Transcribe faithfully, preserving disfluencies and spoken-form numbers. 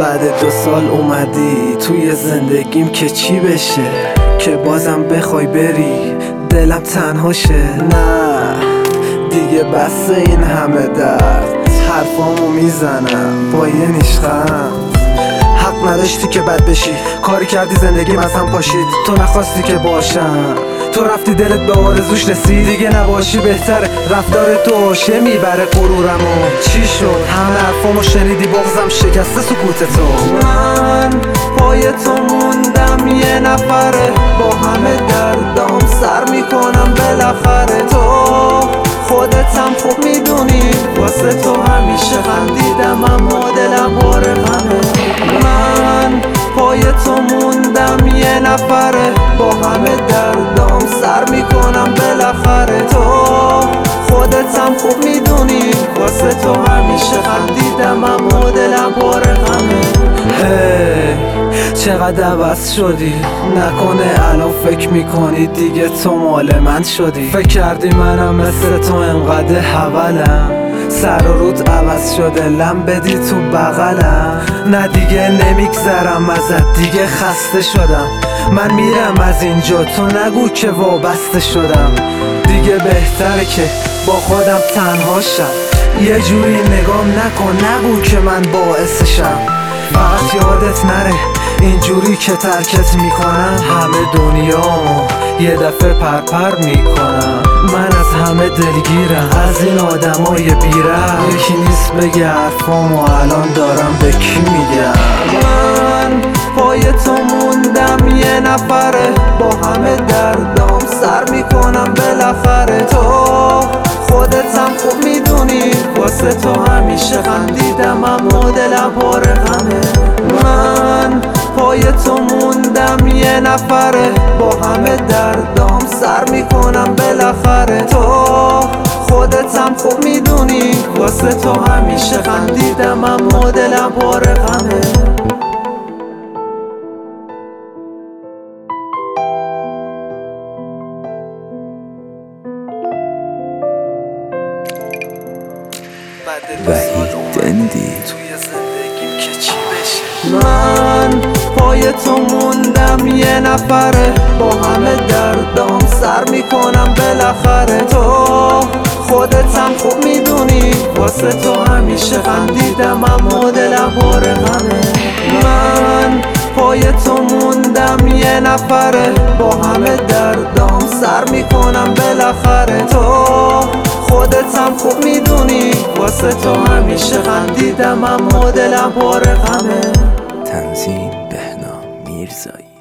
بعد دو سال اومدی توی زندگیم که چی بشه، که بازم بخوای بری دلم تنها شه. نه دیگه بس این همه درد، حرفامو میزنم با یه نیشخند. حق نداشتی که بد بشی، کاری کردی زندگیم از هم پاشید. تو نخواستی که باشم، تو رفتی دلت به آرزوش رسید. دیگه نباشی بهتره، رفتار تو آشه میبره غرورمو. چی شد همه حرفامو شنیدی، بغضم شکسته سکوت تو. من پای تو موندم یه نفره، با همه دردام سر میکنم بالاخره. تو خودتم خوب میدونی واسه تو همیشه خندیدم، اما دلم پر غمه. من پای تو موندم یه نفره، با همه دردام سر میکنم بالاخره. تو خودتم خوب میدونی واسه تو همیشه خندیدم، اما دلم پر غمه. هی چقدر عوض شدی، نکنه الان فکر میکنی دیگه تو مال من شدی. فکر کردی منم مثل تو انقدر حولم، سر و رود عوض شده لم بدی تو بغلم. نه دیگه نمیگذرم ازت، دیگه خسته شدم. من میرم از اینجا، تو نگو که وابسته شدم. دیگه بهتره که با خودم تنها شم، یه جوری نگام نکن، نگو که من باعثشم. فقط یادت نره اینجوری که ترکت میکنم، همه دنیامو یه دفعه پرپر میکنم. من از همه دلگیرم، از این آدمای بیرم. یکی نیست بگه حرفامو الان دارم به کی میگم. من پای تو موندم یه نفره، با همه دردام سر میکنم بالاخره. تو خودتم خوب میدونی واسه تو همیشه خندیدم، اما دلم پر غمه. من پای تو موندم یه نفره، با همه دردام سر میکنم بالاخره. تو خودتم خوب میدونی واسه تو همیشه خندیدم، اما دلم پر غمه. وحید اندی توی زندگیم که چی بشه. من پای تو موندم یه نفره، با همه دردام سر میکنم بالاخره. تو خودتم خوب میدونی واسه تو همیشه خندیدم، اما دلم پر غمه. من پای تو موندم یه نفره، با همه دردام سر میکنم بالاخره. تو خودتم خوب میدونی واسه تو همیشه خندیدم، اما دلم پر غمه. تنظیم بهنام میرزایی.